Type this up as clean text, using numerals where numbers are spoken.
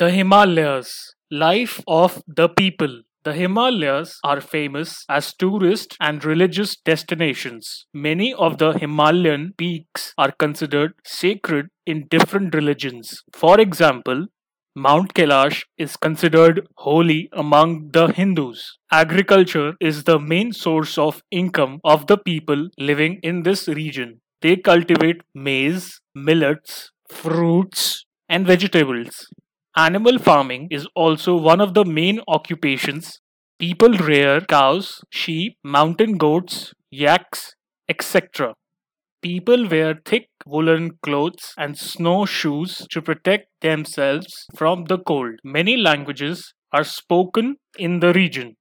The Himalayas. Life of the people. The Himalayas are famous as tourist and religious destinations. Many of the Himalayan peaks are considered sacred in different religions. For example, Mount Kailash is considered holy among the Hindus. Agriculture is the main source of income of the people living in this region. They cultivate maize, millets, fruits, and vegetables. Animal farming is also one of the main occupations. People rear cows, sheep, mountain goats, yaks, etc. People wear thick woolen clothes and snowshoes to protect themselves from the cold. Many languages are spoken in the region.